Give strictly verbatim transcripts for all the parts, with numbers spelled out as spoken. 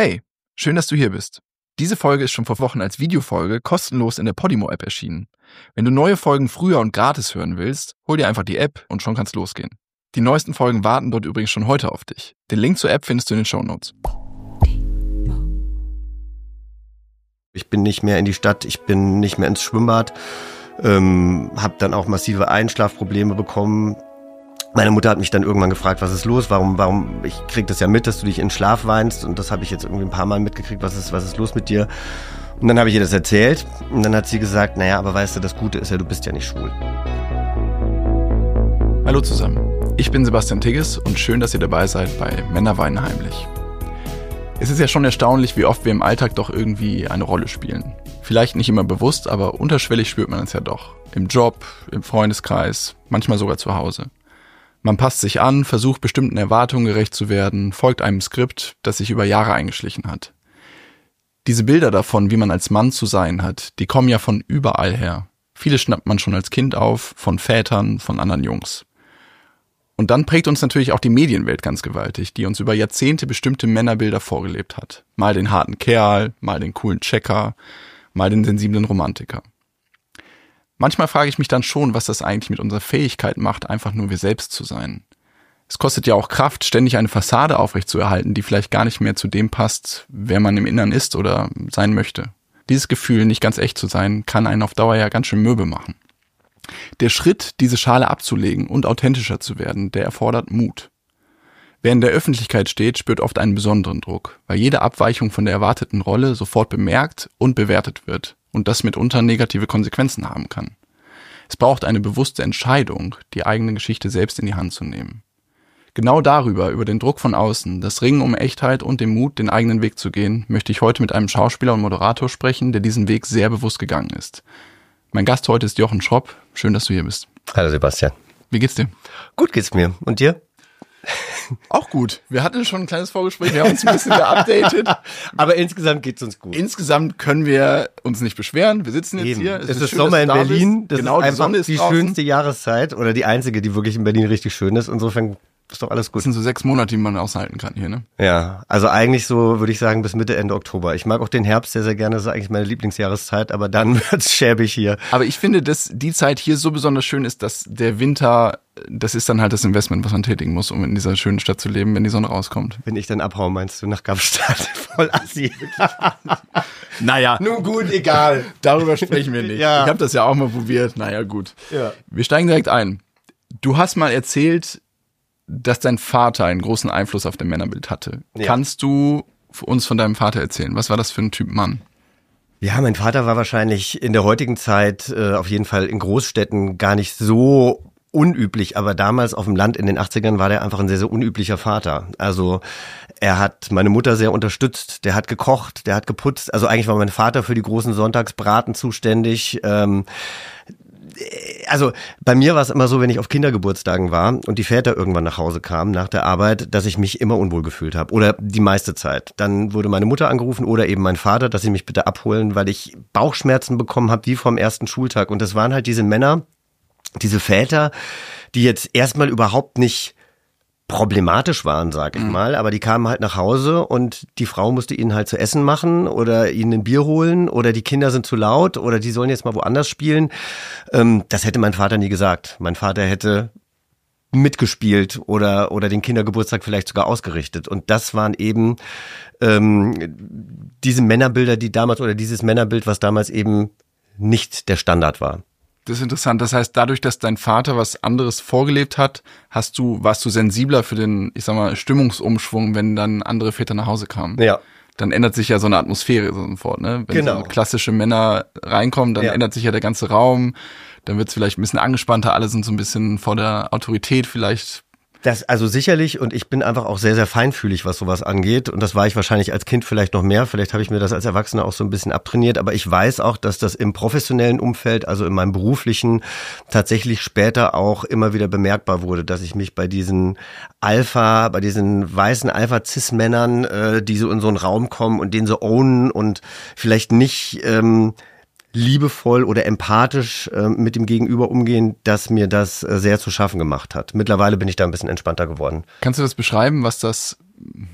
Hey, schön, dass du hier bist. Diese Folge ist schon vor Wochen als Videofolge kostenlos in der Podimo-App erschienen. Wenn du neue Folgen früher und gratis hören willst, hol dir einfach die App und schon kann's losgehen. Die neuesten Folgen warten dort übrigens schon heute auf dich. Den Link zur App findest du in den Shownotes. Ich bin nicht mehr in die Stadt, ich bin nicht mehr ins Schwimmbad, ähm, habe dann auch massive Einschlafprobleme bekommen. Meine Mutter hat mich dann irgendwann gefragt, was ist los, warum, warum, ich krieg das ja mit, dass du dich in Schlaf weinst, und das habe ich jetzt irgendwie ein paar Mal mitgekriegt, was ist, was ist los mit dir? Und dann habe ich ihr das erzählt und dann hat sie gesagt, naja, aber weißt du, das Gute ist ja, du bist ja nicht schwul. Hallo zusammen, ich bin Sebastian Tigges und schön, dass ihr dabei seid bei Männer weinen heimlich. Es ist ja schon erstaunlich, wie oft wir im Alltag doch irgendwie eine Rolle spielen. Vielleicht nicht immer bewusst, aber unterschwellig spürt man es ja doch. Im Job, im Freundeskreis, manchmal sogar zu Hause. Man passt sich an, versucht bestimmten Erwartungen gerecht zu werden, folgt einem Skript, das sich über Jahre eingeschlichen hat. Diese Bilder davon, wie man als Mann zu sein hat, die kommen ja von überall her. Viele schnappt man schon als Kind auf, von Vätern, von anderen Jungs. Und dann prägt uns natürlich auch die Medienwelt ganz gewaltig, die uns über Jahrzehnte bestimmte Männerbilder vorgelebt hat. Mal den harten Kerl, mal den coolen Checker, mal den sensiblen Romantiker. Manchmal frage ich mich dann schon, was das eigentlich mit unserer Fähigkeit macht, einfach nur wir selbst zu sein. Es kostet ja auch Kraft, ständig eine Fassade aufrechtzuerhalten, die vielleicht gar nicht mehr zu dem passt, wer man im Innern ist oder sein möchte. Dieses Gefühl, nicht ganz echt zu sein, kann einen auf Dauer ja ganz schön mürbe machen. Der Schritt, diese Schale abzulegen und authentischer zu werden, der erfordert Mut. Wer in der Öffentlichkeit steht, spürt oft einen besonderen Druck, weil jede Abweichung von der erwarteten Rolle sofort bemerkt und bewertet wird und das mitunter negative Konsequenzen haben kann. Es braucht eine bewusste Entscheidung, die eigene Geschichte selbst in die Hand zu nehmen. Genau darüber, über den Druck von außen, das Ringen um Echtheit und den Mut, den eigenen Weg zu gehen, möchte ich heute mit einem Schauspieler und Moderator sprechen, der diesen Weg sehr bewusst gegangen ist. Mein Gast heute ist Jochen Schropp. Schön, dass du hier bist. Hallo Sebastian. Wie geht's dir? Gut geht's mir. Und dir? Auch gut. Wir hatten schon ein kleines Vorgespräch, wir haben uns ein bisschen geupdatet. Aber insgesamt geht's uns gut. Insgesamt können wir uns nicht beschweren. Wir sitzen jetzt Eben. hier. Es, es ist schön, Sommer in da Berlin. Das genau, ist die Sonne ist die draußen. Schönste Jahreszeit oder die einzige, die wirklich in Berlin richtig schön ist. Insofern ist doch alles gut. Das sind so sechs Monate, die man aushalten kann hier, ne? Ja, also eigentlich so, würde ich sagen, bis Mitte, Ende Oktober. Ich mag auch den Herbst sehr, sehr gerne. Das ist eigentlich meine Lieblingsjahreszeit, aber dann wird's schäbig hier. Aber ich finde, dass die Zeit hier so besonders schön ist, dass der Winter, das ist dann halt das Investment, was man tätigen muss, um in dieser schönen Stadt zu leben, wenn die Sonne rauskommt. Wenn ich dann abhaue, meinst du, nach Kapstadt? Voll assi. Naja. Nun gut, egal. Darüber sprechen wir nicht. Ja. Ich habe das ja auch mal probiert. Naja, gut. Ja. Wir steigen direkt ein. Du hast mal erzählt, dass dein Vater einen großen Einfluss auf dein Männerbild hatte. Ja. Kannst du uns von deinem Vater erzählen? Was war das für ein Typ Mann? Ja, mein Vater war wahrscheinlich in der heutigen Zeit äh, auf jeden Fall in Großstädten gar nicht so unüblich, aber damals auf dem Land in den achtzigern war der einfach ein sehr, sehr unüblicher Vater. Also er hat meine Mutter sehr unterstützt, der hat gekocht, der hat geputzt. Also eigentlich war mein Vater für die großen Sonntagsbraten zuständig. Ähm, Also bei mir war es immer so, wenn ich auf Kindergeburtstagen war und die Väter irgendwann nach Hause kamen nach der Arbeit, dass ich mich immer unwohl gefühlt habe oder die meiste Zeit. Dann wurde meine Mutter angerufen oder eben mein Vater, dass sie mich bitte abholen, weil ich Bauchschmerzen bekommen habe wie vom ersten Schultag. Und das waren halt diese Männer, diese Väter, die jetzt erstmal überhaupt nicht problematisch waren, sag ich mal, aber die kamen halt nach Hause und die Frau musste ihnen halt zu essen machen oder ihnen ein Bier holen oder die Kinder sind zu laut oder die sollen jetzt mal woanders spielen. Ähm, das hätte mein Vater nie gesagt. Mein Vater hätte mitgespielt oder oder den Kindergeburtstag vielleicht sogar ausgerichtet. Und das waren eben ähm, diese Männerbilder, die damals oder dieses Männerbild, was damals eben nicht der Standard war. Das ist interessant. Das heißt, dadurch, dass dein Vater was anderes vorgelebt hat, hast du, warst du sensibler für den, ich sag mal, Stimmungsumschwung, wenn dann andere Väter nach Hause kamen. Ja. Dann ändert sich ja so eine Atmosphäre sofort, ne? Wenn genau. so klassische Männer reinkommen, dann ja. ändert sich ja der ganze Raum. Dann wird es vielleicht ein bisschen angespannter. Alle sind so ein bisschen vor der Autorität vielleicht. Das also sicherlich, und ich bin einfach auch sehr, sehr feinfühlig, was sowas angeht. Und das war ich wahrscheinlich als Kind vielleicht noch mehr. Vielleicht habe ich mir das als Erwachsener auch so ein bisschen abtrainiert. Aber ich weiß auch, dass das im professionellen Umfeld, also in meinem beruflichen, tatsächlich später auch immer wieder bemerkbar wurde, dass ich mich bei diesen Alpha, bei diesen weißen Alpha-Cis-Männern, äh, die so in so einen Raum kommen und den so ownen und vielleicht nicht ähm, liebevoll oder empathisch äh, mit dem Gegenüber umgehen, dass mir das äh, sehr zu schaffen gemacht hat. Mittlerweile bin ich da ein bisschen entspannter geworden. Kannst du das beschreiben, was das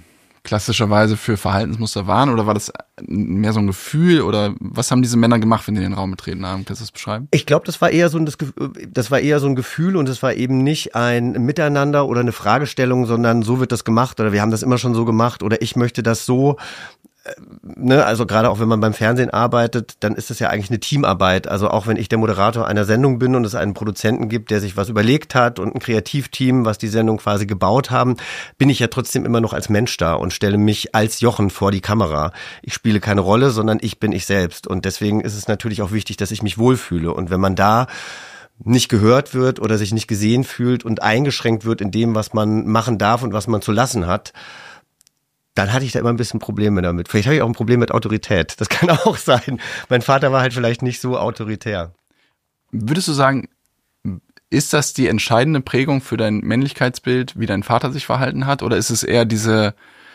klassischerweise für Verhaltensmuster waren? Oder war das mehr so ein Gefühl? Oder was haben diese Männer gemacht, wenn die in den Raum betreten haben? Kannst du das beschreiben? Ich glaube, das war eher so ein, das, das war eher so ein Gefühl und es war eben nicht ein Miteinander oder eine Fragestellung, sondern so wird das gemacht oder wir haben das immer schon so gemacht oder ich möchte das so. Ne, also gerade auch wenn man beim Fernsehen arbeitet, dann ist es ja eigentlich eine Teamarbeit. Also auch wenn ich der Moderator einer Sendung bin und es einen Produzenten gibt, der sich was überlegt hat und ein Kreativteam, was die Sendung quasi gebaut haben, bin ich ja trotzdem immer noch als Mensch da und stelle mich als Jochen vor die Kamera. Ich spiele keine Rolle, sondern ich bin ich selbst. Und deswegen ist es natürlich auch wichtig, dass ich mich wohlfühle. Und wenn man da nicht gehört wird oder sich nicht gesehen fühlt und eingeschränkt wird in dem, was man machen darf und was man zu lassen hat, dann hatte ich da immer ein bisschen Probleme damit. Vielleicht habe ich auch ein Problem mit Autorität. Das kann auch sein. Mein Vater war halt vielleicht nicht so autoritär. Würdest du sagen, ist das die entscheidende Prägung für dein Männlichkeitsbild, wie dein Vater sich verhalten hat? Oder ist es eher diese,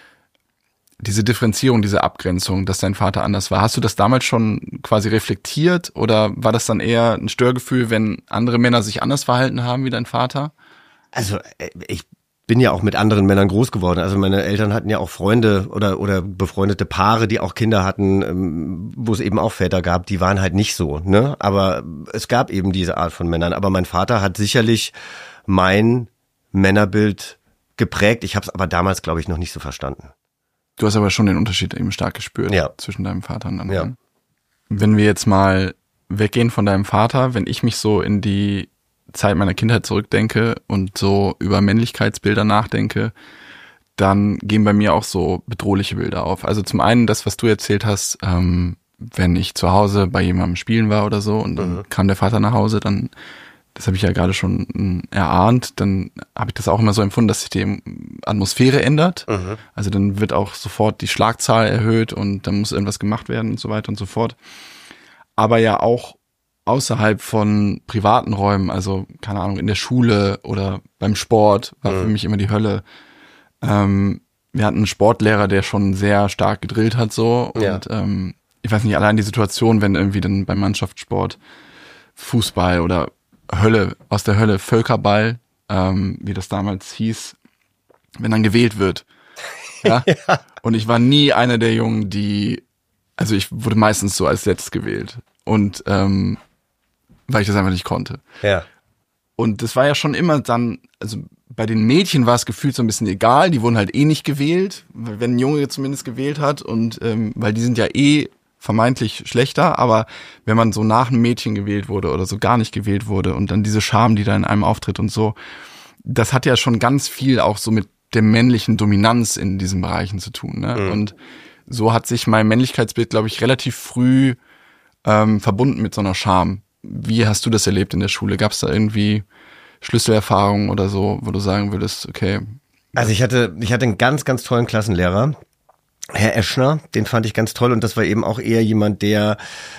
diese Differenzierung, diese Abgrenzung, dass dein Vater anders war? Hast du das damals schon quasi reflektiert? Oder war das dann eher ein Störgefühl, wenn andere Männer sich anders verhalten haben wie dein Vater? Also ich bin ja auch mit anderen Männern groß geworden. Also meine Eltern hatten ja auch Freunde oder oder befreundete Paare, die auch Kinder hatten, wo es eben auch Väter gab, die waren halt nicht so, ne? Aber es gab eben diese Art von Männern. Aber mein Vater hat sicherlich mein Männerbild geprägt. Ich habe es aber damals, glaube ich, noch nicht so verstanden. Du hast aber schon den Unterschied eben stark gespürt, ja, zwischen deinem Vater und anderen. Ja. Wenn wir jetzt mal weggehen von deinem Vater, wenn ich mich so in die Zeit meiner Kindheit zurückdenke und so über Männlichkeitsbilder nachdenke, dann gehen bei mir auch so bedrohliche Bilder auf. Also zum einen das, was du erzählt hast, ähm, wenn ich zu Hause bei jemandem spielen war oder so und dann mhm. kam der Vater nach Hause, dann, das habe ich ja gerade schon m, erahnt, dann habe ich das auch immer so empfunden, dass sich die Atmosphäre ändert. Mhm. Also dann wird auch sofort die Schlagzahl erhöht und dann muss irgendwas gemacht werden und so weiter und so fort. Aber ja auch außerhalb von privaten Räumen, also keine Ahnung, in der Schule oder beim Sport, war mhm. für mich immer die Hölle. Ähm, wir hatten einen Sportlehrer, der schon sehr stark gedrillt hat so ja. und ähm, ich weiß nicht, allein die Situation, wenn irgendwie dann beim Mannschaftssport Fußball oder Hölle, aus der Hölle Völkerball, ähm, wie das damals hieß, wenn dann gewählt wird. Ja? ja. Und ich war nie einer der Jungen, die, also ich wurde meistens so als letztes gewählt und ähm, weil ich das einfach nicht konnte. Ja. Und das war ja schon immer dann, also bei den Mädchen war es gefühlt so ein bisschen egal, die wurden halt eh nicht gewählt, wenn ein Junge zumindest gewählt hat und ähm, weil die sind ja eh vermeintlich schlechter, aber wenn man so nach einem Mädchen gewählt wurde oder so gar nicht gewählt wurde und dann diese Scham, die da in einem auftritt und so, das hat ja schon ganz viel auch so mit der männlichen Dominanz in diesen Bereichen zu tun, ne? Mhm. Und so hat sich mein Männlichkeitsbild, glaube ich, relativ früh ähm, verbunden mit so einer Scham. Wie hast du das erlebt in der Schule? Gab es da irgendwie Schlüsselerfahrungen oder so, wo du sagen würdest, okay. Also ich hatte, ich hatte einen ganz, ganz tollen Klassenlehrer, Herr Eschner, den fand ich ganz toll und das war eben auch eher jemand, der,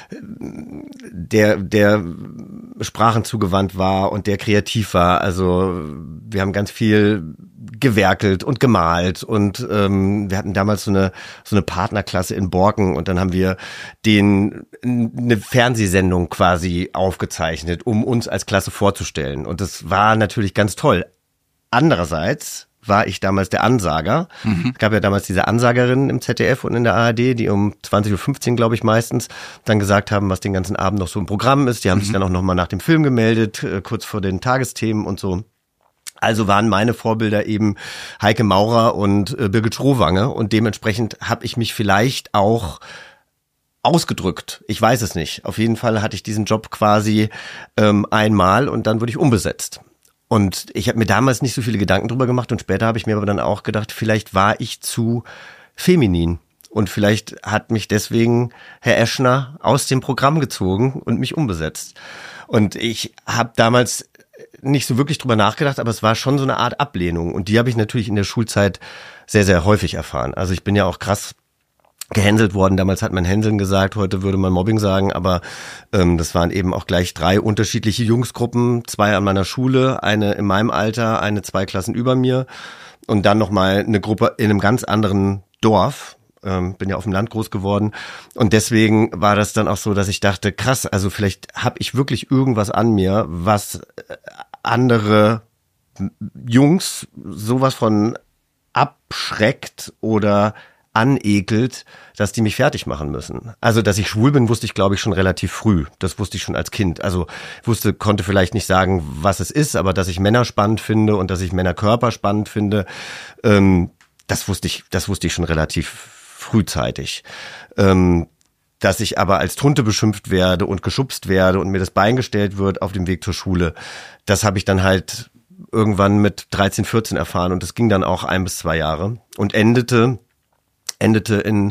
der, der Sprachen zugewandt war und der kreativ war. Also wir haben ganz viel gewerkelt und gemalt und ähm, wir hatten damals so eine so eine Partnerklasse in Borken und dann haben wir den eine Fernsehsendung quasi aufgezeichnet, um uns als Klasse vorzustellen und das war natürlich ganz toll. Andererseits war ich damals der Ansager. Mhm. Es gab ja damals diese Ansagerinnen im Z D F und in der A R D, die um zwanzig Uhr fünfzehn, glaube ich, meistens dann gesagt haben, was den ganzen Abend noch so im Programm ist. Die haben mhm. sich dann auch nochmal nach dem Film gemeldet, äh, kurz vor den Tagesthemen und so. Also waren meine Vorbilder eben Heike Maurer und äh, Birgit Schrowange und dementsprechend habe ich mich vielleicht auch ausgedrückt. Ich weiß es nicht. Auf jeden Fall hatte ich diesen Job quasi ähm, einmal und dann wurde ich umbesetzt. Und ich habe mir damals nicht so viele Gedanken drüber gemacht und später habe ich mir aber dann auch gedacht, vielleicht war ich zu feminin und vielleicht hat mich deswegen Herr Eschner aus dem Programm gezogen und mich umbesetzt. Und ich habe damals nicht so wirklich drüber nachgedacht, aber es war schon so eine Art Ablehnung und die habe ich natürlich in der Schulzeit sehr, sehr häufig erfahren. Also ich bin ja auch krass gehänselt worden. Damals hat man Hänseln gesagt, heute würde man Mobbing sagen, aber ähm, das waren eben auch gleich drei unterschiedliche Jungsgruppen, zwei an meiner Schule, eine in meinem Alter, eine zwei Klassen über mir und dann nochmal eine Gruppe in einem ganz anderen Dorf. Ähm, bin ja auf dem Land groß geworden und deswegen war das dann auch so, dass ich dachte, krass, also vielleicht habe ich wirklich irgendwas an mir, was andere Jungs sowas von abschreckt oder anekelt, dass die mich fertig machen müssen. Also, dass ich schwul bin, wusste ich, glaube ich, schon relativ früh. Das wusste ich schon als Kind. Also, wusste, konnte vielleicht nicht sagen, was es ist, aber dass ich Männer spannend finde und dass ich Männerkörper spannend finde, ähm, das wusste ich, das wusste ich schon relativ frühzeitig. Ähm, dass ich aber als Tunte beschimpft werde und geschubst werde und mir das Bein gestellt wird auf dem Weg zur Schule, das habe ich dann halt irgendwann mit dreizehn, vierzehn erfahren und das ging dann auch ein bis zwei Jahre und endete endete in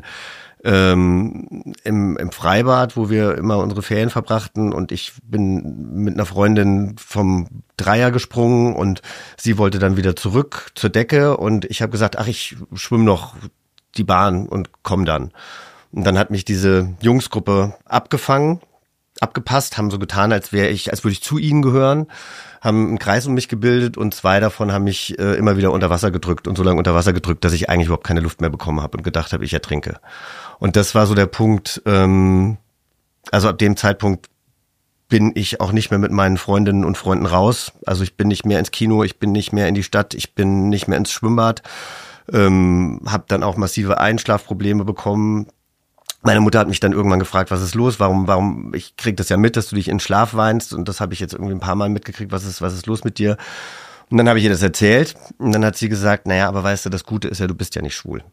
ähm, im, im Freibad, wo wir immer unsere Ferien verbrachten und ich bin mit einer Freundin vom Dreier gesprungen und sie wollte dann wieder zurück zur Decke und ich habe gesagt, ach, ich schwimme noch die Bahn und komm dann. Und dann hat mich diese Jungsgruppe abgefangen, abgepasst, haben so getan, als wäre ich, als würde ich zu ihnen gehören, haben einen Kreis um mich gebildet und zwei davon haben mich äh, immer wieder unter Wasser gedrückt und so lange unter Wasser gedrückt, dass ich eigentlich überhaupt keine Luft mehr bekommen habe und gedacht habe, ich ertrinke. Und das war so der Punkt, ähm, also ab dem Zeitpunkt bin ich auch nicht mehr mit meinen Freundinnen und Freunden raus. Also ich bin nicht mehr ins Kino, ich bin nicht mehr in die Stadt, ich bin nicht mehr ins Schwimmbad, ähm, habe dann auch massive Einschlafprobleme bekommen. Meine Mutter hat mich dann irgendwann gefragt, was ist los, warum, warum, ich krieg das ja mit, dass du dich in Schlaf weinst und das habe ich jetzt irgendwie ein paar Mal mitgekriegt, was ist, was ist los mit dir? Und dann habe ich ihr das erzählt und dann hat sie gesagt, naja, aber weißt du, das Gute ist ja, du bist ja nicht schwul.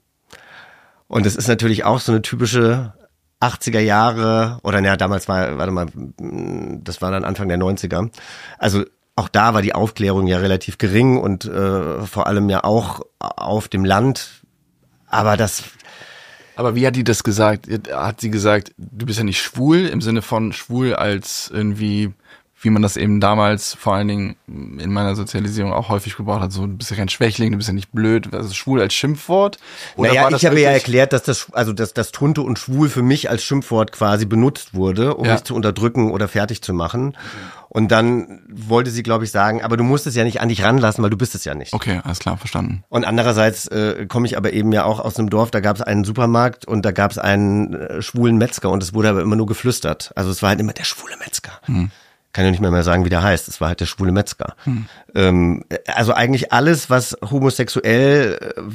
Und das ist natürlich auch so eine typische achtziger Jahre oder naja, damals war, warte mal, das war dann Anfang der neunziger. Also auch da war die Aufklärung ja relativ gering und äh, vor allem ja auch auf dem Land, aber das... Aber wie hat die das gesagt? Hat sie gesagt, du bist ja nicht schwul, im Sinne von schwul als irgendwie, wie man das eben damals vor allen Dingen in meiner Sozialisierung auch häufig gebraucht hat, so du bist ja kein Schwächling, du bist ja nicht blöd, also schwul als Schimpfwort? Oder naja, war das ich habe ja erklärt, dass das, also dass das Tunte und schwul für mich als Schimpfwort quasi benutzt wurde, um ja. mich zu unterdrücken oder fertig zu machen. Mhm. Und dann wollte sie, glaube ich, sagen, aber du musst es ja nicht an dich ranlassen, weil du bist es ja nicht. Okay, alles klar, verstanden. Und andererseits äh, komme ich aber eben ja auch aus einem Dorf, da gab es einen Supermarkt und da gab es einen äh, schwulen Metzger und es wurde aber immer nur geflüstert. Also es war halt immer der schwule Metzger. Hm. Kann ja nicht mehr, mehr sagen, wie der heißt. Es war halt der schwule Metzger. Hm. Ähm, also eigentlich alles, was homosexuell äh,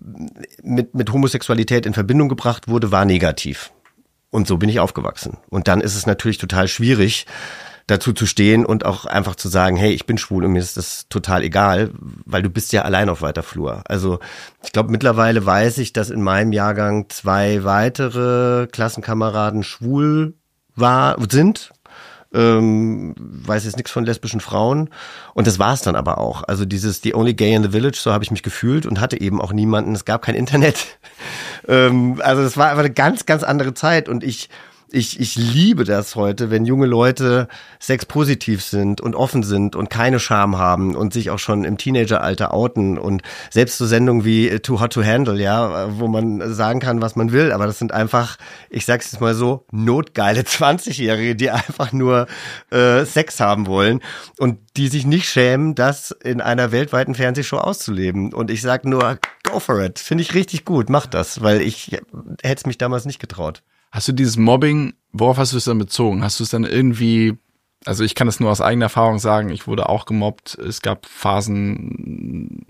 mit, mit Homosexualität in Verbindung gebracht wurde, war negativ. Und so bin ich aufgewachsen. Und dann ist es natürlich total schwierig, dazu zu stehen und auch einfach zu sagen, hey, ich bin schwul und mir ist das total egal, weil du bist ja allein auf weiter Flur. Also ich glaube, mittlerweile weiß ich, dass in meinem Jahrgang zwei weitere Klassenkameraden schwul war, sind. Ähm, weiß jetzt nichts von lesbischen Frauen und das war es dann aber auch. Also dieses The Only Gay in the Village, so habe ich mich gefühlt und hatte eben auch niemanden, es gab kein Internet. ähm, also es war einfach eine ganz, ganz andere Zeit und ich Ich, ich liebe das heute, wenn junge Leute sexpositiv sind und offen sind und keine Scham haben und sich auch schon im Teenageralter outen und selbst so Sendungen wie Too Hot to Handle, ja, wo man sagen kann, was man will, aber das sind einfach, ich sag's jetzt mal so, notgeile zwanzigjährige, die einfach nur äh, Sex haben wollen und die sich nicht schämen, das in einer weltweiten Fernsehshow auszuleben. Und ich sag nur, go for it. Finde ich richtig gut, mach das, weil ich hätte es mich damals nicht getraut. Hast du dieses Mobbing, worauf hast du es dann bezogen? Hast du es dann irgendwie, also ich kann das nur aus eigener Erfahrung sagen, ich wurde auch gemobbt, es gab Phasen,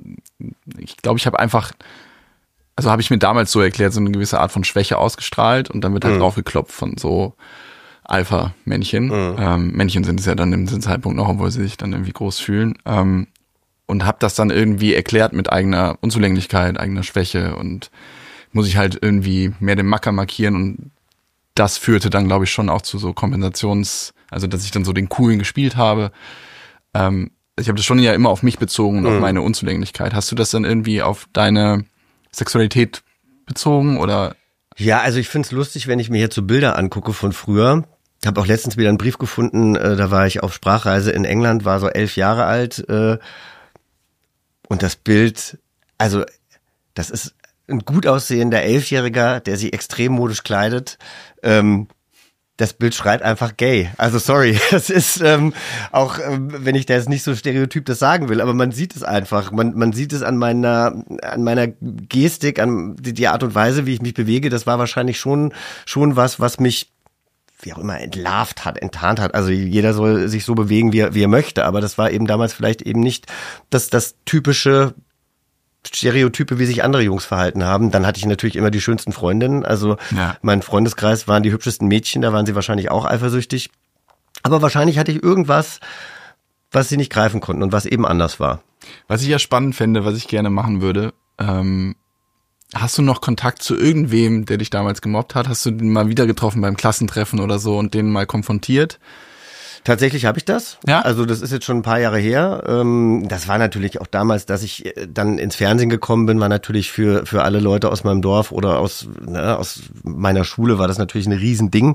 ich glaube, ich habe einfach, also habe ich mir damals so erklärt, so eine gewisse Art von Schwäche ausgestrahlt und dann wird halt mhm. draufgeklopft von so Alpha-Männchen. Mhm. Ähm, Männchen sind es ja dann im Zeitpunkt noch, obwohl sie sich dann irgendwie groß fühlen. Ähm, und habe das dann irgendwie erklärt mit eigener Unzulänglichkeit, eigener Schwäche und muss ich halt irgendwie mehr den Macker markieren und das führte dann, glaube ich, schon auch zu so Kompensations, also dass ich dann so den Coolen gespielt habe. Ähm, ich habe das schon ja immer auf mich bezogen und mhm. auf meine Unzulänglichkeit. Hast du das dann irgendwie auf deine Sexualität bezogen oder? Ja, also ich find's lustig, wenn ich mir jetzt so Bilder angucke von früher. Ich habe auch letztens wieder einen Brief gefunden, äh, da war ich auf Sprachreise in England, war so elf Jahre alt äh, und das Bild, also das ist ein gut aussehender Elfjähriger, der sich extrem modisch kleidet. Ähm, das Bild schreit einfach gay. Also sorry, das ist ähm, auch, ähm, wenn ich da jetzt nicht so stereotyp das sagen will, aber man sieht es einfach. Man man sieht es an meiner an meiner Gestik, an die, die Art und Weise, wie ich mich bewege. Das war wahrscheinlich schon schon was, was mich wie auch immer entlarvt hat, enttarnt hat. Also jeder soll sich so bewegen, wie er, wie er möchte. Aber das war eben damals vielleicht eben nicht das das typische Stereotype, wie sich andere Jungs verhalten haben. Dann hatte ich natürlich immer die schönsten Freundinnen. Also ja. Mein Freundeskreis waren die hübschesten Mädchen, da waren sie wahrscheinlich auch eifersüchtig. Aber wahrscheinlich hatte ich irgendwas, was sie nicht greifen konnten und was eben anders war. Was ich ja spannend fände, was ich gerne machen würde, ähm, hast du noch Kontakt zu irgendwem, der dich damals gemobbt hat? Hast du den mal wieder getroffen beim Klassentreffen oder so und den mal konfrontiert? Tatsächlich habe ich das. Ja. Also das ist jetzt schon ein paar Jahre her. Das war natürlich auch damals, dass ich dann ins Fernsehen gekommen bin, war natürlich für für alle Leute aus meinem Dorf oder aus ne, aus meiner Schule war das natürlich ein Riesending.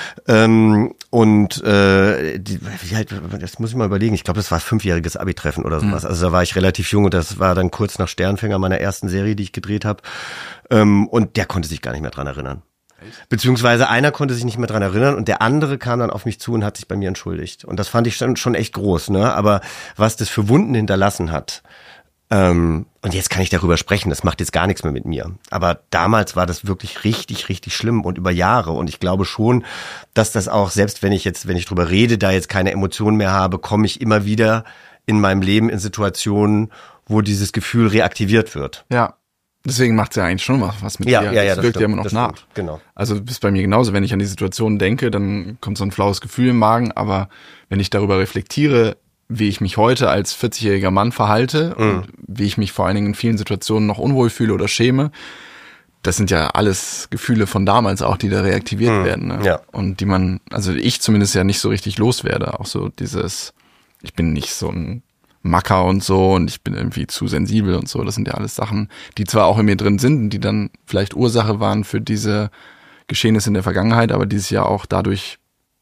Und äh, die, wie halt, das muss ich mal überlegen. Ich glaube, das war fünfjähriges Abi-Treffen oder sowas. Mhm. Also da war ich relativ jung und das war dann kurz nach Sternfänger meiner ersten Serie, die ich gedreht habe. Und der konnte sich gar nicht mehr dran erinnern. Beziehungsweise einer konnte sich nicht mehr dran erinnern und der andere kam dann auf mich zu und hat sich bei mir entschuldigt. Und das fand ich schon, schon echt groß, ne? Aber was das für Wunden hinterlassen hat, ähm, und jetzt kann ich darüber sprechen, das macht jetzt gar nichts mehr mit mir. Aber damals war das wirklich richtig, richtig schlimm und über Jahre. Und ich glaube schon, dass das auch, selbst wenn ich jetzt, wenn ich drüber rede, da jetzt keine Emotionen mehr habe, komme ich immer wieder in meinem Leben in Situationen, wo dieses Gefühl reaktiviert wird. Ja. Deswegen macht es ja eigentlich schon was mit ja, dir. Ja, ja, das, das wirkt stimmt, ja immer noch das nach. Stimmt, genau. Also das ist bei mir genauso. Wenn ich an die Situation denke, dann kommt so ein flaues Gefühl im Magen. Aber wenn ich darüber reflektiere, wie ich mich heute als vierzigjähriger Mann verhalte mhm. und wie ich mich vor allen Dingen in vielen Situationen noch unwohl fühle oder schäme, das sind ja alles Gefühle von damals auch, die da reaktiviert mhm. werden. Ne? Ja. Und die man, also ich zumindest ja nicht so richtig loswerde. Auch so dieses, ich bin nicht so ein Macker und so und ich bin irgendwie zu sensibel und so. Das sind ja alles Sachen, die zwar auch in mir drin sind und die dann vielleicht Ursache waren für diese Geschehnisse in der Vergangenheit, aber die sich ja auch dadurch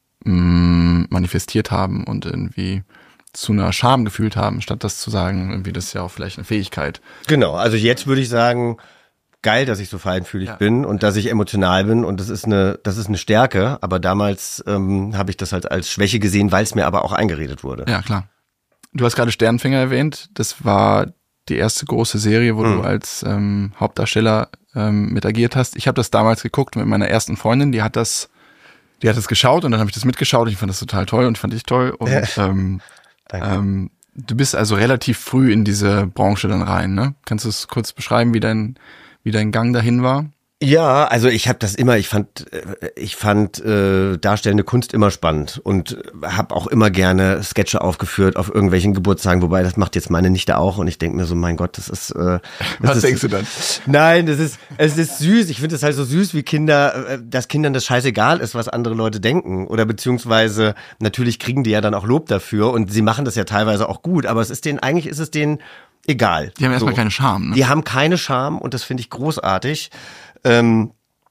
mh, manifestiert haben und irgendwie zu einer Scham gefühlt haben, statt das zu sagen, irgendwie das ist ja auch vielleicht eine Fähigkeit. Genau, also jetzt würde ich sagen, geil, dass ich so feinfühlig ja. bin und dass ich emotional bin und das ist eine, das ist eine Stärke, aber damals ähm, habe ich das halt als Schwäche gesehen, weil es mir aber auch eingeredet wurde. Ja, klar. Du hast gerade Sternfänger erwähnt. Das war die erste große Serie, wo mhm. du als ähm, Hauptdarsteller ähm, mit agiert hast. Ich habe das damals geguckt mit meiner ersten Freundin. Die hat das, die hat das geschaut und dann habe ich das mitgeschaut. Ich fand das total toll und fand ich toll. Und ähm, ähm, du bist also relativ früh in diese Branche dann rein, ne? Kannst du es kurz beschreiben, wie dein wie dein Gang dahin war? Ja, also ich habe das immer, ich fand, ich fand äh, darstellende Kunst immer spannend und habe auch immer gerne Sketche aufgeführt auf irgendwelchen Geburtstagen, wobei das macht jetzt meine Nichte auch und ich denke mir so, mein Gott, das ist. Äh, das Was ist, denkst du dann? Nein, das ist, es ist süß. Ich finde es halt so süß, wie Kinder, dass Kindern das scheißegal ist, was andere Leute denken oder beziehungsweise natürlich kriegen die ja dann auch Lob dafür und sie machen das ja teilweise auch gut, aber es ist denen eigentlich ist es denen egal. Die haben erstmal so. keine Scham. Ne? Die haben keine Scham und das finde ich großartig. Ähm,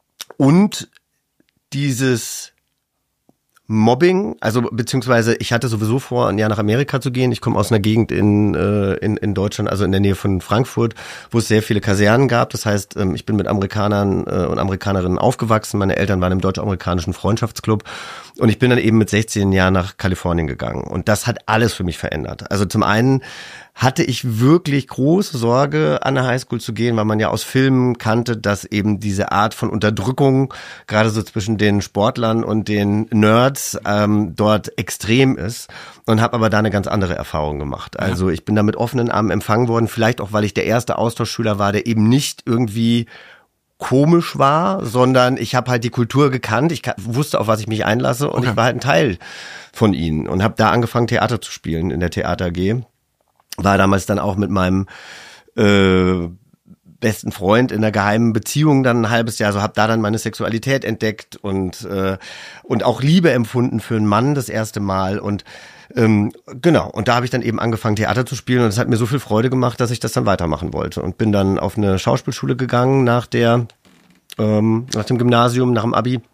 und dieses Mobbing, also beziehungsweise ich hatte sowieso vor, ein Jahr nach Amerika zu gehen. Ich komme aus einer Gegend in, äh, in, in Deutschland, also in der Nähe von Frankfurt, wo es sehr viele Kasernen gab. Das heißt, ähm, ich bin mit Amerikanern äh, und Amerikanerinnen aufgewachsen. Meine Eltern waren im deutsch-amerikanischen Freundschaftsclub. Und ich bin dann eben mit sechzehn Jahren nach Kalifornien gegangen. Und das hat alles für mich verändert. Also zum einen hatte ich wirklich große Sorge, an der Highschool zu gehen, weil man ja aus Filmen kannte, dass eben diese Art von Unterdrückung, gerade so zwischen den Sportlern und den Nerds, ähm, dort extrem ist. Und habe aber da eine ganz andere Erfahrung gemacht. Also ich bin da mit offenen Armen empfangen worden, vielleicht auch, weil ich der erste Austauschschüler war, der eben nicht irgendwie komisch war, sondern ich habe halt die Kultur gekannt, ich wusste, auf was ich mich einlasse und okay. ich war halt ein Teil von ihnen und habe da angefangen, Theater zu spielen in der Theater A G. War damals dann auch mit meinem äh, besten Freund in einer geheimen Beziehung dann ein halbes Jahr, so habe da dann meine Sexualität entdeckt und äh, und auch Liebe empfunden für einen Mann das erste Mal und ähm, genau, und da habe ich dann eben angefangen Theater zu spielen und es hat mir so viel Freude gemacht, dass ich das dann weitermachen wollte und bin dann auf eine Schauspielschule gegangen nach der ähm, nach dem Gymnasium, nach dem Abi.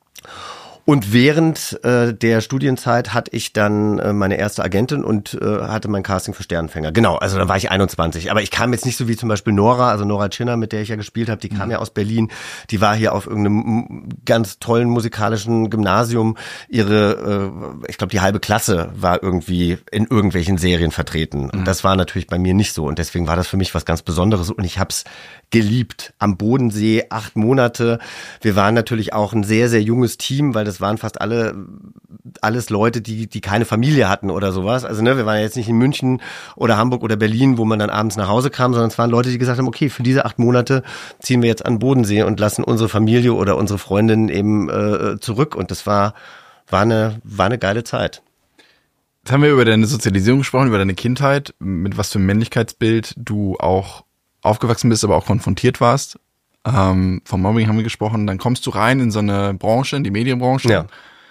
Und während äh, der Studienzeit hatte ich dann äh, meine erste Agentin und äh, hatte mein Casting für Sternfänger. Genau, also da war ich einundzwanzig. Aber ich kam jetzt nicht so wie zum Beispiel Nora, also Nora Tschinner, mit der ich ja gespielt habe, die kam ja aus Berlin. Die war hier auf irgendeinem ganz tollen musikalischen Gymnasium. Ihre, äh, ich glaube, die halbe Klasse war irgendwie in irgendwelchen Serien vertreten. Und das war natürlich bei mir nicht so. Und deswegen war das für mich was ganz Besonderes. Und ich hab's geliebt. Am Bodensee, acht Monate. Wir waren natürlich auch ein sehr, sehr junges Team, weil das das waren fast alle alles Leute, die die keine Familie hatten oder sowas. Also ne, wir waren ja jetzt nicht in München oder Hamburg oder Berlin, wo man dann abends nach Hause kam, sondern es waren Leute, die gesagt haben, okay, für diese acht Monate ziehen wir jetzt an den Bodensee und lassen unsere Familie oder unsere Freundin eben äh, zurück. Und das war war eine war eine geile Zeit. Jetzt haben wir über deine Sozialisierung gesprochen, über deine Kindheit, mit was für einem Männlichkeitsbild du auch aufgewachsen bist, aber auch konfrontiert warst. Ähm, vom Mobbing haben wir gesprochen. Dann kommst du rein in so eine Branche, in die Medienbranche, Ja.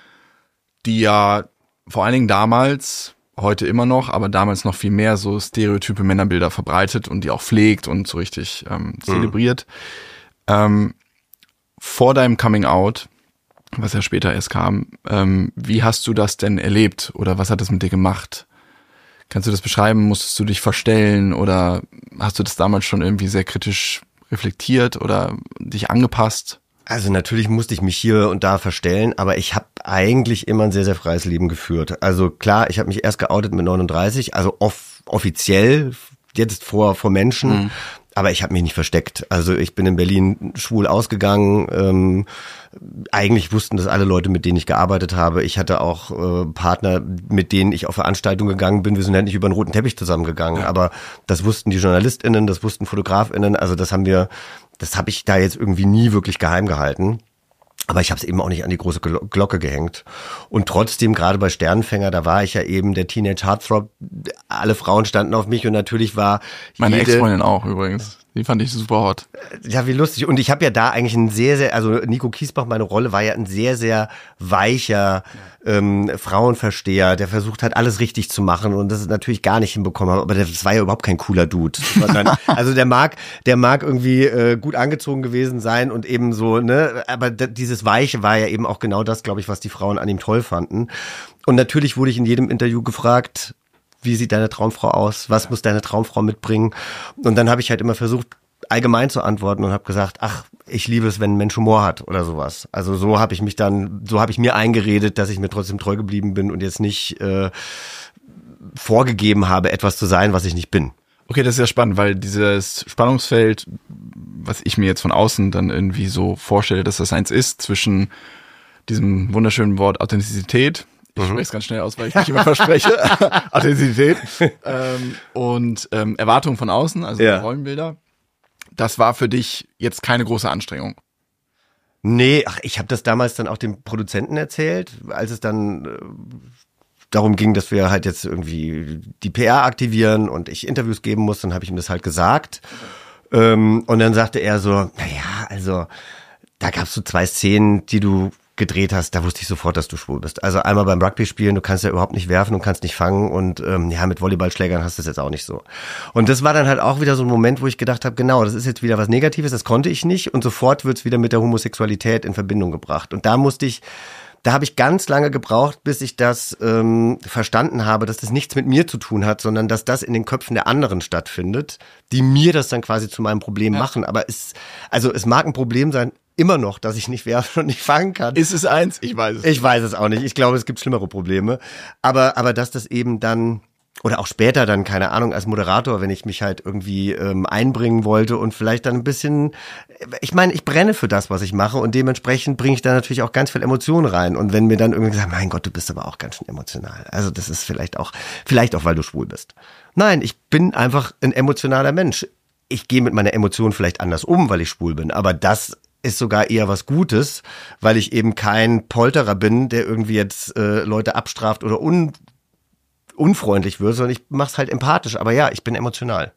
die ja vor allen Dingen damals, heute immer noch, aber damals noch viel mehr so stereotype Männerbilder verbreitet und die auch pflegt und so richtig ähm, zelebriert. Mhm. Ähm, vor deinem Coming Out, was ja später erst kam, ähm, wie hast du das denn erlebt oder was hat das mit dir gemacht? Kannst du das beschreiben? Musstest du dich verstellen oder hast du das damals schon irgendwie sehr kritisch reflektiert oder dich angepasst? Also natürlich musste ich mich hier und da verstellen, aber ich habe eigentlich immer ein sehr, sehr freies Leben geführt. Also klar, ich habe mich erst geoutet mit neununddreißig, also off- offiziell, jetzt vor, vor Menschen, mhm. aber ich habe mich nicht versteckt. Also ich bin in Berlin schwul ausgegangen. Ähm, eigentlich wussten das alle Leute, mit denen ich gearbeitet habe. Ich hatte auch äh, Partner, mit denen ich auf Veranstaltungen gegangen bin. Wir sind halt nicht über den roten Teppich zusammengegangen, ja. aber das wussten die JournalistInnen, das wussten FotografInnen. Also das haben wir, das habe ich da jetzt irgendwie nie wirklich geheim gehalten. Aber ich habe es eben auch nicht an die große Glocke gehängt. Und trotzdem, gerade bei Sternenfänger, da war ich ja eben der Teenage Heartthrob. Alle Frauen standen auf mich und natürlich war meine jede, Ex-Freundin auch übrigens. Die fand ich super hot. Ja, wie lustig. Und ich habe ja da eigentlich ein sehr, sehr, also Nico Kiesbach, meine Rolle, war ja ein sehr, sehr weicher ähm, Frauenversteher, der versucht hat, alles richtig zu machen und das natürlich gar nicht hinbekommen hat. Aber das war ja überhaupt kein cooler Dude. Also der mag, der mag irgendwie äh, gut angezogen gewesen sein und eben so, ne, aber d- dieses Weiche war ja eben auch genau das, glaube ich, was die Frauen an ihm toll fanden. Und natürlich wurde ich in jedem Interview gefragt, wie sieht deine Traumfrau aus? Was muss deine Traumfrau mitbringen? Und dann habe ich halt immer versucht, allgemein zu antworten und habe gesagt, ach, ich liebe es, wenn ein Mensch Humor hat oder sowas. Also so habe ich mich dann, so habe ich mir eingeredet, dass ich mir trotzdem treu geblieben bin und jetzt nicht äh, vorgegeben habe, etwas zu sein, was ich nicht bin. Okay, das ist ja spannend, weil dieses Spannungsfeld, was ich mir jetzt von außen dann irgendwie so vorstelle, dass das eins ist, zwischen diesem wunderschönen Wort Authentizität, ich spreche es ganz schnell aus, weil ich mich immer verspreche, Authentizität ähm, und ähm, Erwartungen von außen, also ja. Rollenbilder. Das war für dich jetzt keine große Anstrengung? Nee, ach, ich habe das damals dann auch dem Produzenten erzählt, als es dann äh, darum ging, dass wir halt jetzt irgendwie die P R aktivieren und ich Interviews geben muss, dann habe ich ihm das halt gesagt. Ähm, und dann sagte er so, naja, also da gab's so zwei Szenen, die du gedreht hast, da wusste ich sofort, dass du schwul bist. Also einmal beim Rugby spielen, du kannst ja überhaupt nicht werfen und kannst nicht fangen und ähm, ja, mit Volleyballschlägern hast du es jetzt auch nicht so. Und das war dann halt auch wieder so ein Moment, wo ich gedacht habe, genau, das ist jetzt wieder was Negatives, das konnte ich nicht und sofort wird's wieder mit der Homosexualität in Verbindung gebracht. Und da musste ich, da habe ich ganz lange gebraucht, bis ich das ähm, verstanden habe, dass das nichts mit mir zu tun hat, sondern dass das in den Köpfen der anderen stattfindet, die mir das dann quasi zu meinem Problem ja. machen. Aber es, also es mag ein Problem sein, immer noch, dass ich nicht werfen und nicht fangen kann. Ist es eins? Ich weiß es. Ich weiß es auch nicht. Ich glaube, es gibt schlimmere Probleme. Aber, aber dass das eben dann, oder auch später dann, keine Ahnung, als Moderator, wenn ich mich halt irgendwie ähm, einbringen wollte und vielleicht dann ein bisschen, ich meine, ich brenne für das, was ich mache und dementsprechend bringe ich da natürlich auch ganz viel Emotionen rein. Und wenn mir dann irgendwie gesagt, mein Gott, du bist aber auch ganz schön emotional. Also das ist vielleicht auch, vielleicht auch, weil du schwul bist. Nein, ich bin einfach ein emotionaler Mensch. Ich gehe mit meiner Emotion vielleicht anders um, weil ich schwul bin, aber das ist sogar eher was Gutes, weil ich eben kein Polterer bin, der irgendwie jetzt äh, Leute abstraft oder un, unfreundlich wird, sondern ich mach's halt empathisch. Aber ja, ich bin emotional.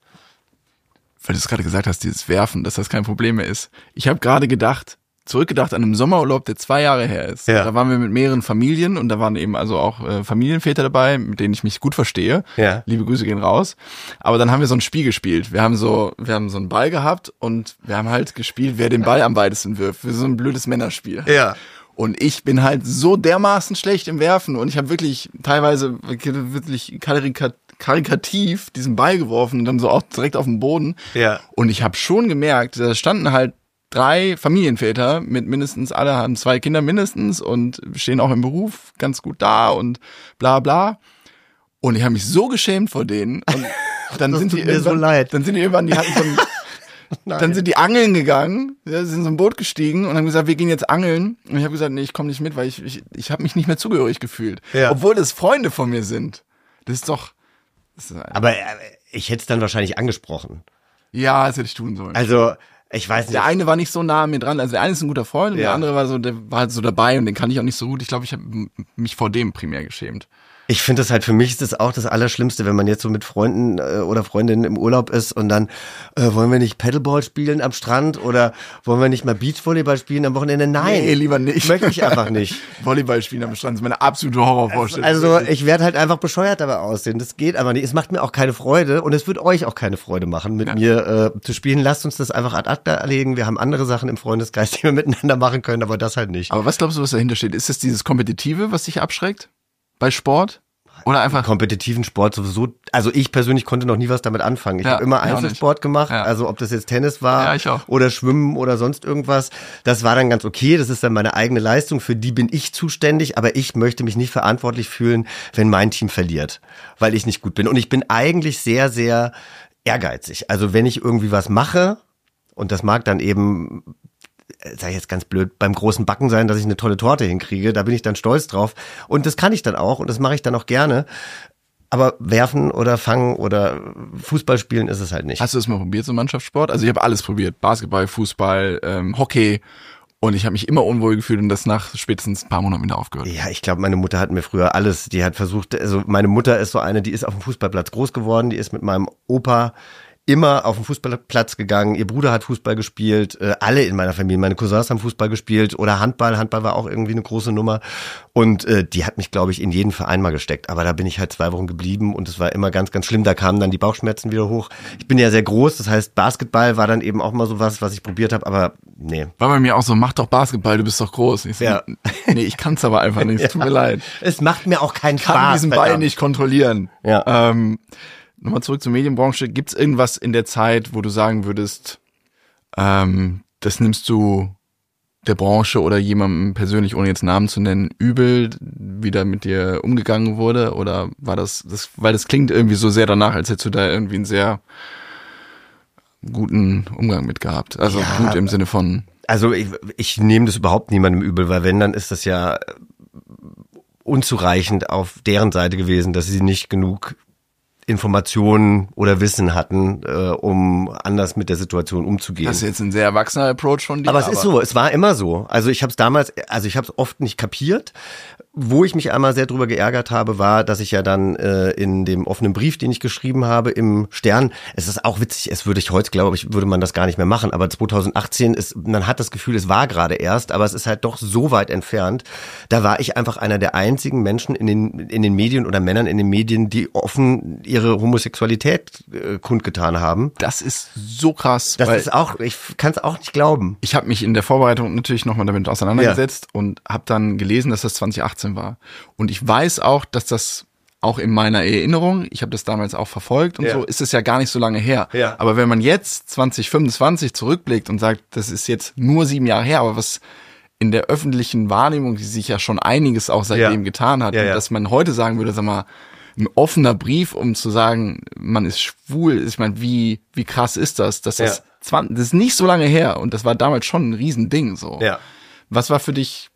Weil du es gerade gesagt hast, dieses Werfen, dass das kein Problem mehr ist. Ich habe gerade gedacht, zurückgedacht an einem Sommerurlaub, der zwei Jahre her ist. Ja. Da waren wir mit mehreren Familien und da waren eben also auch äh, Familienväter dabei, mit denen ich mich gut verstehe. Ja. Liebe Grüße gehen raus. Aber dann haben wir so ein Spiel gespielt. Wir haben so, wir haben so einen Ball gehabt und wir haben halt gespielt, wer den Ball am weitesten wirft. Für so ein blödes Männerspiel. Ja. Und ich bin halt so dermaßen schlecht im Werfen und ich habe wirklich teilweise wirklich karikat- karikativ diesen Ball geworfen und dann so auch direkt auf den Boden. Ja. Und ich habe schon gemerkt, da standen halt drei Familienväter mit mindestens, alle haben zwei Kinder mindestens und stehen auch im Beruf ganz gut da und bla bla. Und ich habe mich so geschämt vor denen. Und dann sind die mir so leid. Dann sind die irgendwann, die hatten so ein, Nein. Dann sind die angeln gegangen, ja, sind so ein Boot gestiegen und haben gesagt, wir gehen jetzt angeln. Und ich habe gesagt, nee, ich komme nicht mit, weil ich ich, ich habe mich nicht mehr zugehörig gefühlt. Ja. Obwohl das Freunde von mir sind. Das ist doch... Das ist Aber äh, ich hätte es dann wahrscheinlich angesprochen. Ja, das hätte ich tun sollen. Also, ich weiß nicht. Der eine war nicht so nah an mir dran. Also der eine ist ein guter Freund und ja. der andere war so, der war halt so dabei und den kann ich auch nicht so gut. Ich glaube, ich habe mich vor dem primär geschämt. Ich finde das halt, für mich ist das auch das Allerschlimmste, wenn man jetzt so mit Freunden äh, oder Freundinnen im Urlaub ist und dann äh, wollen wir nicht Paddleball spielen am Strand oder wollen wir nicht mal Beachvolleyball spielen am Wochenende? Nein. Nee, lieber nicht. Möchte ich einfach nicht. Volleyball spielen am Strand ist meine absolute Horrorvorstellung. Also, also ich werde halt einfach bescheuert dabei aussehen. Das geht aber nicht. Es macht mir auch keine Freude und es wird euch auch keine Freude machen, mit ja. mir äh, zu spielen. Lasst uns das einfach ad acta legen. Wir haben andere Sachen im Freundeskreis, die wir miteinander machen können, aber das halt nicht. Aber was glaubst du, was dahinter steht? Ist es dieses Kompetitive, was dich abschreckt? Bei Sport? Oder einfach kompetitiven Sport sowieso. Also ich persönlich konnte noch nie was damit anfangen. Ich ja, habe immer Einzelsport gemacht, ja. also ob das jetzt Tennis war ja, ich auch. oder Schwimmen oder sonst irgendwas. Das war dann ganz okay. Das ist dann meine eigene Leistung. Für die bin ich zuständig, aber ich möchte mich nicht verantwortlich fühlen, wenn mein Team verliert, weil ich nicht gut bin. Und ich bin eigentlich sehr, sehr ehrgeizig. Also wenn ich irgendwie was mache, und das mag dann eben, sag ich jetzt ganz blöd, beim großen Backen sein, dass ich eine tolle Torte hinkriege, da bin ich dann stolz drauf. Und das kann ich dann auch und das mache ich dann auch gerne. Aber werfen oder fangen oder Fußball spielen ist es halt nicht. Hast du das mal probiert, so Mannschaftssport? Also ich habe alles probiert. Basketball, Fußball, ähm, Hockey. Und ich habe mich immer unwohl gefühlt und das nach spätestens ein paar Monaten wieder aufgehört. Ja, ich glaube, meine Mutter hat mir früher alles, die hat versucht, also meine Mutter ist so eine, die ist auf dem Fußballplatz groß geworden, die ist mit meinem Opa immer auf den Fußballplatz gegangen. Ihr Bruder hat Fußball gespielt, äh, alle in meiner Familie, meine Cousins haben Fußball gespielt oder Handball. Handball war auch irgendwie eine große Nummer. Und äh, die hat mich, glaube ich, in jeden Verein mal gesteckt. Aber da bin ich halt zwei Wochen geblieben und es war immer ganz, ganz schlimm. Da kamen dann die Bauchschmerzen wieder hoch. Ich bin ja sehr groß, das heißt, Basketball war dann eben auch mal so was, was ich probiert habe, aber nee. War bei mir auch so, mach doch Basketball, du bist doch groß. Ich so, ja. Nee, ich kann's aber einfach nicht, es tut mir leid. Es macht mir auch keinen Spaß. Ich kann diesen Ball verdammt. nicht kontrollieren. Ja. Ähm, Nochmal zurück zur Medienbranche. Gibt's irgendwas in der Zeit, wo du sagen würdest, ähm, das nimmst du der Branche oder jemandem persönlich, ohne jetzt Namen zu nennen, übel, wie da mit dir umgegangen wurde? Oder war das, das, weil das klingt irgendwie so sehr danach, als hättest du da irgendwie einen sehr guten Umgang mit gehabt. Also ja, gut im Sinne von... Also ich, ich nehme das überhaupt niemandem übel, weil wenn, dann ist das ja unzureichend auf deren Seite gewesen, dass sie nicht genug Informationen oder Wissen hatten, äh, um anders mit der Situation umzugehen. Das ist jetzt ein sehr erwachsener Approach von dir. Aber es aber ist so, es war immer so. Also ich habe es damals, also ich habe es oft nicht kapiert. Wo ich mich einmal sehr drüber geärgert habe, war, dass ich ja dann äh, in dem offenen Brief, den ich geschrieben habe, im Stern, es ist auch witzig, es würde ich heute, glaube ich, würde man das gar nicht mehr machen, aber zwanzig achtzehn ist, man hat das Gefühl, es war gerade erst, aber es ist halt doch so weit entfernt. Da war ich einfach einer der einzigen Menschen in den in den Medien oder Männern in den Medien, die offen ihre Homosexualität äh, kundgetan haben. Das ist so krass. Das ist auch, ich kann es auch nicht glauben. Ich habe mich in der Vorbereitung natürlich nochmal damit auseinandergesetzt ja. und habe dann gelesen, dass das zwanzig achtzehn war. Und ich weiß auch, dass das auch in meiner Erinnerung, ich habe das damals auch verfolgt und ja. so, ist es ja gar nicht so lange her. Ja. Aber wenn man jetzt zwanzig fünfundzwanzig zurückblickt und sagt, das ist jetzt nur sieben Jahre her, aber was in der öffentlichen Wahrnehmung, die sich ja schon einiges auch seitdem ja. getan hat, ja, ja. und dass man heute sagen würde, sag mal, ein offener Brief, um zu sagen, man ist schwul, ich meine, wie wie krass ist das? Das ja. ist zwanzig, das ist nicht so lange her und das war damals schon ein Riesending so. Ja. Was war für dich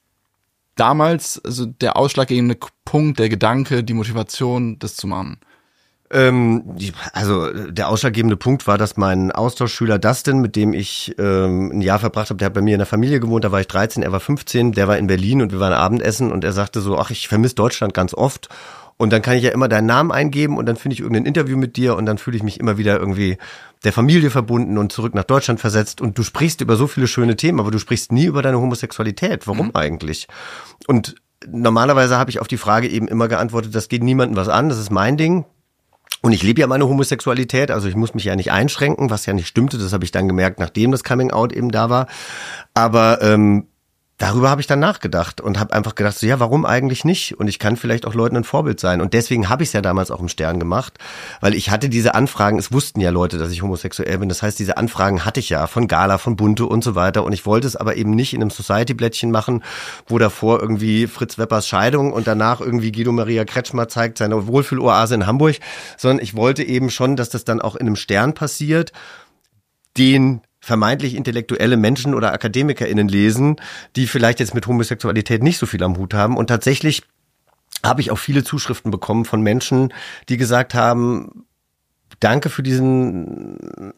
damals also der ausschlaggebende Punkt, der Gedanke, die Motivation, das zu machen? Ähm, also der ausschlaggebende Punkt war, dass mein Austauschschüler Dustin, mit dem ich ähm, ein Jahr verbracht habe, der hat bei mir in der Familie gewohnt, da war ich dreizehn, er war fünfzehn, der war in Berlin und wir waren Abendessen und er sagte so, ach, ich vermisse Deutschland ganz oft. Und dann kann ich ja immer deinen Namen eingeben und dann finde ich irgendein Interview mit dir und dann fühle ich mich immer wieder irgendwie der Familie verbunden und zurück nach Deutschland versetzt. Und du sprichst über so viele schöne Themen, aber du sprichst nie über deine Homosexualität. Warum mhm. eigentlich? Und normalerweise habe ich auf die Frage eben immer geantwortet, das geht niemandem was an, das ist mein Ding. Und ich lebe ja meine Homosexualität, also ich muss mich ja nicht einschränken, was ja nicht stimmte. Das habe ich dann gemerkt, nachdem das Coming-out eben da war. Aber ähm, darüber habe ich dann nachgedacht und habe einfach gedacht, so ja, warum eigentlich nicht? Und ich kann vielleicht auch Leuten ein Vorbild sein. Und deswegen habe ich es ja damals auch im Stern gemacht, weil ich hatte diese Anfragen, es wussten ja Leute, dass ich homosexuell bin. Das heißt, diese Anfragen hatte ich ja von Gala, von Bunte und so weiter. Und ich wollte es aber eben nicht in einem Society-Blättchen machen, wo davor irgendwie Fritz Weppers Scheidung und danach irgendwie Guido Maria Kretschmer zeigt seine Wohlfühloase in Hamburg, sondern ich wollte eben schon, dass das dann auch in einem Stern passiert, den vermeintlich intellektuelle Menschen oder AkademikerInnen lesen, die vielleicht jetzt mit Homosexualität nicht so viel am Hut haben. Und tatsächlich habe ich auch viele Zuschriften bekommen von Menschen, die gesagt haben, danke für diesen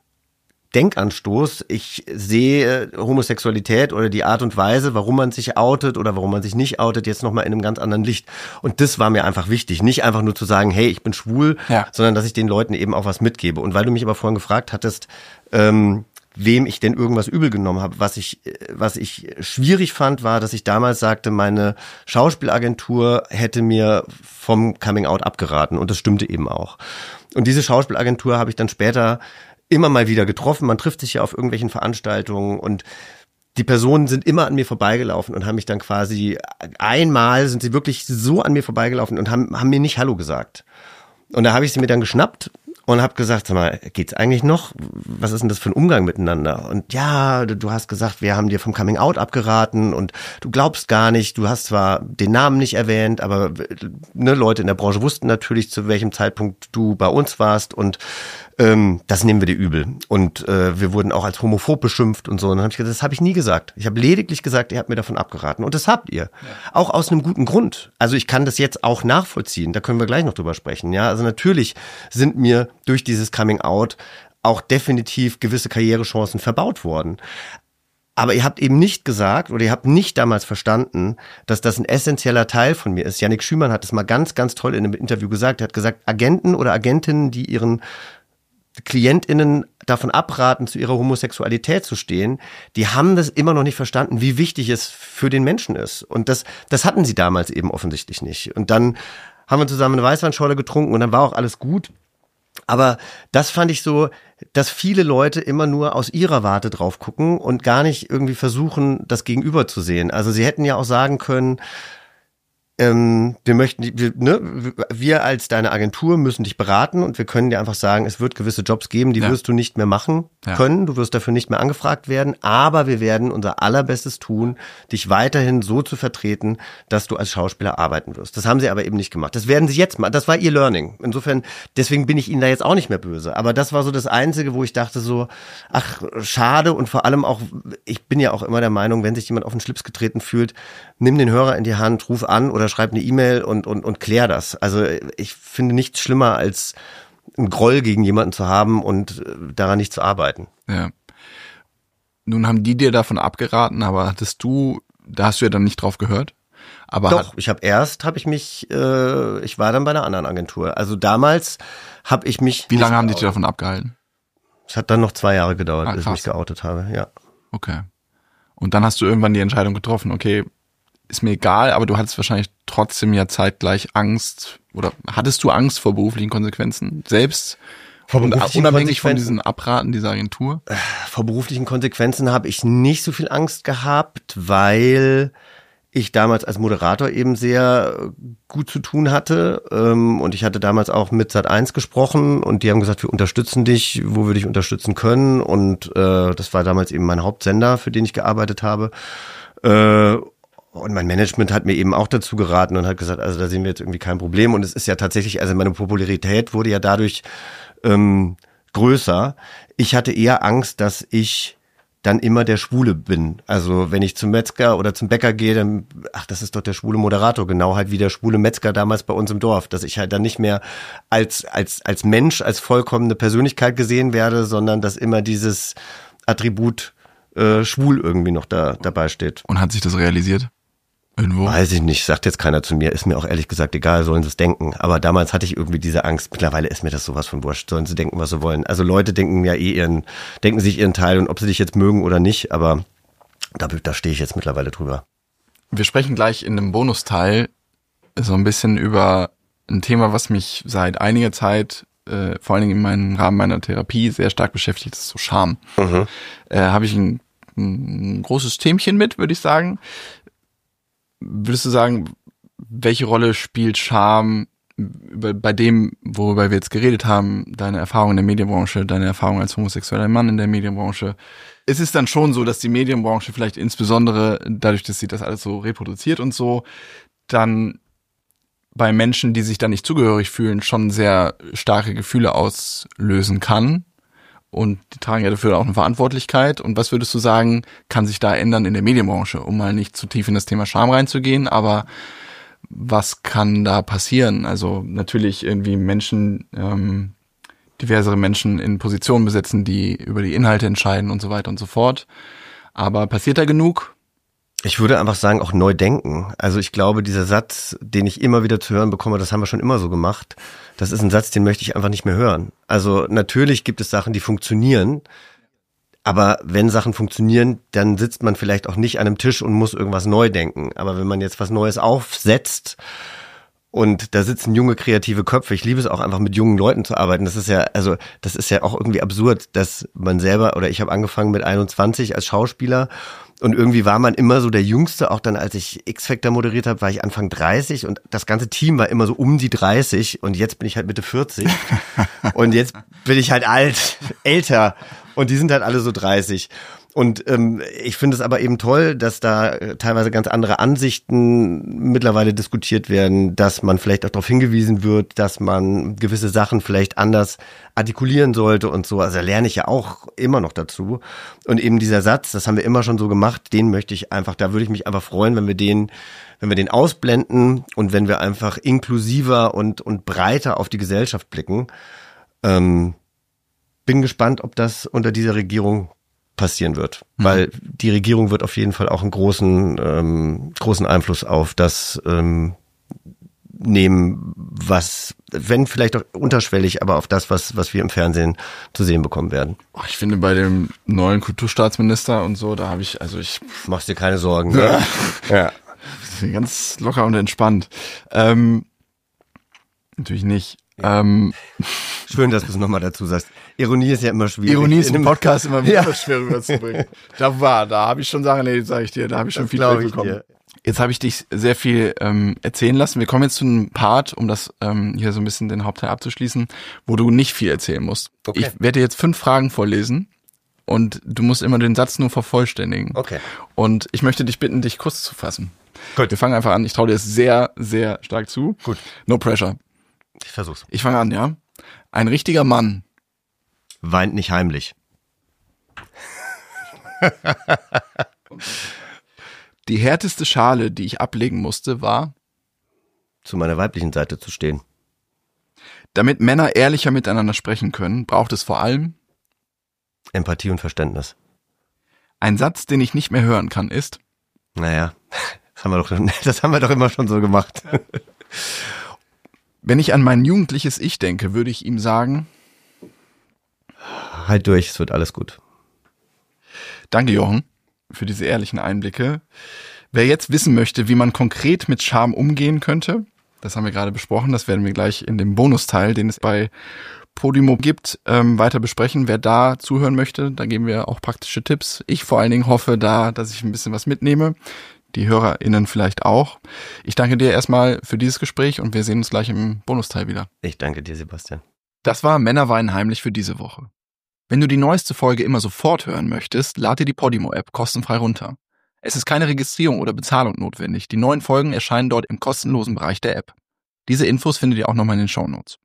Denkanstoß. Ich sehe Homosexualität oder die Art und Weise, warum man sich outet oder warum man sich nicht outet, jetzt nochmal in einem ganz anderen Licht. Und das war mir einfach wichtig. Nicht einfach nur zu sagen, hey, ich bin schwul, ja. sondern dass ich den Leuten eben auch was mitgebe. Und weil du mich aber vorhin gefragt hattest, ähm, wem ich denn irgendwas übel genommen habe. Was ich, was ich schwierig fand, war, dass ich damals sagte, meine Schauspielagentur hätte mir vom Coming Out abgeraten. Und das stimmte eben auch. Und diese Schauspielagentur habe ich dann später immer mal wieder getroffen. Man trifft sich ja auf irgendwelchen Veranstaltungen und die Personen sind immer an mir vorbeigelaufen und haben mich dann quasi, einmal sind sie wirklich so an mir vorbeigelaufen und haben, haben mir nicht Hallo gesagt. Und da habe ich sie mir dann geschnappt und habe gesagt, sag mal, geht's eigentlich noch? Was ist denn das für ein Umgang miteinander? Und ja, du hast gesagt, wir haben dir vom Coming Out abgeraten und du glaubst gar nicht, du hast zwar den Namen nicht erwähnt, aber ne, Leute in der Branche wussten natürlich, zu welchem Zeitpunkt du bei uns warst und ähm, das nehmen wir dir übel. Und äh, wir wurden auch als homophob beschimpft und so. Und dann habe ich gesagt, das habe ich nie gesagt. Ich habe lediglich gesagt, ihr habt mir davon abgeraten. Und das habt ihr. Ja. Auch aus einem guten Grund. Also ich kann das jetzt auch nachvollziehen. Da können wir gleich noch drüber sprechen. Ja, also natürlich sind mir durch dieses Coming Out auch definitiv gewisse Karrierechancen verbaut worden. Aber ihr habt eben nicht gesagt oder ihr habt nicht damals verstanden, dass das ein essentieller Teil von mir ist. Yannick Schümann hat es mal ganz, ganz toll in einem Interview gesagt. Er hat gesagt, Agenten oder Agentinnen, die ihren KlientInnen davon abraten, zu ihrer Homosexualität zu stehen, die haben das immer noch nicht verstanden, wie wichtig es für den Menschen ist. Und das, das hatten sie damals eben offensichtlich nicht. Und dann haben wir zusammen eine Weißweinschorle getrunken und dann war auch alles gut. Aber das fand ich so, dass viele Leute immer nur aus ihrer Warte drauf gucken und gar nicht irgendwie versuchen, das Gegenüber zu sehen. Also sie hätten ja auch sagen können, Ähm, wir möchten, wir, ne, wir als deine Agentur müssen dich beraten und wir können dir einfach sagen, es wird gewisse Jobs geben, die ja. wirst du nicht mehr machen ja. können, du wirst dafür nicht mehr angefragt werden, aber wir werden unser allerbestes tun, dich weiterhin so zu vertreten, dass du als Schauspieler arbeiten wirst. Das haben sie aber eben nicht gemacht. Das werden sie jetzt machen. Das war ihr Learning. Insofern, deswegen bin ich ihnen da jetzt auch nicht mehr böse. Aber das war so das Einzige, wo ich dachte so, ach, schade und vor allem auch, ich bin ja auch immer der Meinung, wenn sich jemand auf den Schlips getreten fühlt, nimm den Hörer in die Hand, ruf an oder schreib eine E-Mail und, und, und klär das. Also ich finde nichts schlimmer, als einen Groll gegen jemanden zu haben und daran nicht zu arbeiten. Ja. Nun haben die dir davon abgeraten, aber hattest du, da hast du ja dann nicht drauf gehört? Aber Doch, hat, ich habe erst, habe ich mich, äh, ich war dann bei einer anderen Agentur. Also damals habe ich mich... Wie lange haben die dich davon abgehalten? Es hat dann noch zwei Jahre gedauert, ah, bis ich mich geoutet habe, ja. Okay. Und dann hast du irgendwann die Entscheidung getroffen, okay, ist mir egal, aber du hattest wahrscheinlich trotzdem ja zeitgleich Angst oder hattest du Angst vor beruflichen Konsequenzen selbst? Vor beruflichen unabhängig von diesen Abraten dieser Agentur? Vor beruflichen Konsequenzen habe ich nicht so viel Angst gehabt, weil ich damals als Moderator eben sehr gut zu tun hatte und ich hatte damals auch mit Sat eins gesprochen und die haben gesagt, wir unterstützen dich, wo wir dich unterstützen können und äh, das war damals eben mein Hauptsender, für den ich gearbeitet habe. Äh, Und mein Management hat mir eben auch dazu geraten und hat gesagt, also da sehen wir jetzt irgendwie kein Problem. Und es ist ja tatsächlich, also meine Popularität wurde ja dadurch ähm, größer. Ich hatte eher Angst, dass ich dann immer der Schwule bin. Also wenn ich zum Metzger oder zum Bäcker gehe, dann, ach, das ist doch der schwule Moderator, genau halt wie der schwule Metzger damals bei uns im Dorf. Dass ich halt dann nicht mehr als als als Mensch, als vollkommene Persönlichkeit gesehen werde, sondern dass immer dieses Attribut äh, schwul irgendwie noch da dabei steht. Und hat sich das realisiert? Irgendwo? Weiß ich nicht, sagt jetzt keiner zu mir, ist mir auch ehrlich gesagt egal, sollen sie es denken. Aber damals hatte ich irgendwie diese Angst, mittlerweile ist mir das sowas von wurscht, sollen sie denken, was sie wollen. Also Leute denken ja eh ihren, denken sich ihren Teil und ob sie dich jetzt mögen oder nicht, aber da, da stehe ich jetzt mittlerweile drüber. Wir sprechen gleich in einem Bonusteil so ein bisschen über ein Thema, was mich seit einiger Zeit, äh, vor allen Dingen in meinem Rahmen meiner Therapie, sehr stark beschäftigt, das ist so Scham. Mhm. Äh, habe ich ein, ein großes Themchen mit, würde ich sagen. Würdest du sagen, welche Rolle spielt Scham bei dem, worüber wir jetzt geredet haben, deine Erfahrung in der Medienbranche, deine Erfahrung als homosexueller Mann in der Medienbranche? Ist es dann schon so, dass die Medienbranche vielleicht insbesondere dadurch, dass sie das alles so reproduziert und so, dann bei Menschen, die sich da nicht zugehörig fühlen, schon sehr starke Gefühle auslösen kann? und die tragen ja dafür auch eine Verantwortlichkeit. Und was würdest du sagen, kann sich da ändern in der Medienbranche, um mal nicht zu tief in das Thema Scham reinzugehen, aber was kann da passieren? Also natürlich irgendwie Menschen, ähm, diversere Menschen in Positionen besetzen, die über die Inhalte entscheiden und so weiter und so fort. Aber passiert da genug? Ich würde einfach sagen, auch neu denken. Also ich glaube, dieser Satz, den ich immer wieder zu hören bekomme, das haben wir schon immer so gemacht, das ist ein Satz, den möchte ich einfach nicht mehr hören. Also natürlich gibt es Sachen, die funktionieren, aber wenn Sachen funktionieren, dann sitzt man vielleicht auch nicht an einem Tisch und muss irgendwas neu denken. Aber wenn man jetzt was Neues aufsetzt und da sitzen junge, kreative Köpfe, ich liebe es auch einfach mit jungen Leuten zu arbeiten. Das ist ja, also das ist ja auch irgendwie absurd, dass man selber, oder ich habe angefangen mit einundzwanzig als Schauspieler und irgendwie war man immer so der Jüngste. Auch dann, als ich X-Factor moderiert habe, war ich Anfang dreißig und das ganze Team war immer so um die dreißig und jetzt bin ich halt Mitte vierzig und jetzt bin ich halt alt, älter. Und die sind halt alle so dreißig. Und ähm, ich finde es aber eben toll, dass da äh, teilweise ganz andere Ansichten mittlerweile diskutiert werden, dass man vielleicht auch darauf hingewiesen wird, dass man gewisse Sachen vielleicht anders artikulieren sollte und so. Also da lerne ich ja auch immer noch dazu. Und eben dieser Satz, das haben wir immer schon so gemacht, den möchte ich einfach, da würde ich mich einfach freuen, wenn wir den, wenn wir den ausblenden und wenn wir einfach inklusiver und und breiter auf die Gesellschaft blicken. Ähm, Bin gespannt, ob das unter dieser Regierung passieren wird, mhm. weil die Regierung wird auf jeden Fall auch einen großen ähm, großen Einfluss auf das ähm, nehmen, was, wenn vielleicht auch unterschwellig, aber auf das, was was wir im Fernsehen zu sehen bekommen werden. Ich finde, bei dem neuen Kulturstaatsminister und so, da habe ich, also ich... Machst dir keine Sorgen, ne? Ja. Ganz locker und entspannt. Ähm, natürlich nicht. Ähm, Schön, dass du es nochmal dazu sagst. Ironie ist ja immer schwierig. Ironie ist im Podcast immer wieder ja. schwer rüberzubringen. Da war, da habe ich schon Sachen, nee, sage ich dir, da habe ich schon viel bekommen. Dir. Jetzt habe ich dich sehr viel ähm, erzählen lassen. Wir kommen jetzt zu einem Part, um das ähm, hier so ein bisschen den Hauptteil abzuschließen, wo du nicht viel erzählen musst. Okay. Ich werde dir jetzt fünf Fragen vorlesen und du musst immer den Satz nur vervollständigen. Okay. Und ich möchte dich bitten, dich kurz zu fassen. Gut. Wir fangen einfach an. Ich traue dir es sehr, sehr stark zu. Gut. No pressure. Ich versuch's. Ich fange an, ja. Ein richtiger Mann weint nicht heimlich. Die härteste Schale, die ich ablegen musste, war, zu meiner weiblichen Seite zu stehen. Damit Männer ehrlicher miteinander sprechen können, braucht es vor allem Empathie und Verständnis. Ein Satz, den ich nicht mehr hören kann, ist, naja, das haben wir doch, das haben wir doch immer schon so gemacht. Wenn ich an mein jugendliches Ich denke, würde ich ihm sagen, halt durch, es wird alles gut. Danke, Jochen, für diese ehrlichen Einblicke. Wer jetzt wissen möchte, wie man konkret mit Scham umgehen könnte, das haben wir gerade besprochen, das werden wir gleich in dem Bonusteil, den es bei Podimo gibt, ähm, weiter besprechen. Wer da zuhören möchte, da geben wir auch praktische Tipps. Ich vor allen Dingen hoffe da, dass ich ein bisschen was mitnehme. Die HörerInnen vielleicht auch. Ich danke dir erstmal für dieses Gespräch und wir sehen uns gleich im Bonusteil wieder. Ich danke dir, Sebastian. Das war Männer weinen heimlich für diese Woche. Wenn du die neueste Folge immer sofort hören möchtest, lad dir die Podimo-App kostenfrei runter. Es ist keine Registrierung oder Bezahlung notwendig. Die neuen Folgen erscheinen dort im kostenlosen Bereich der App. Diese Infos findet ihr auch nochmal in den Shownotes.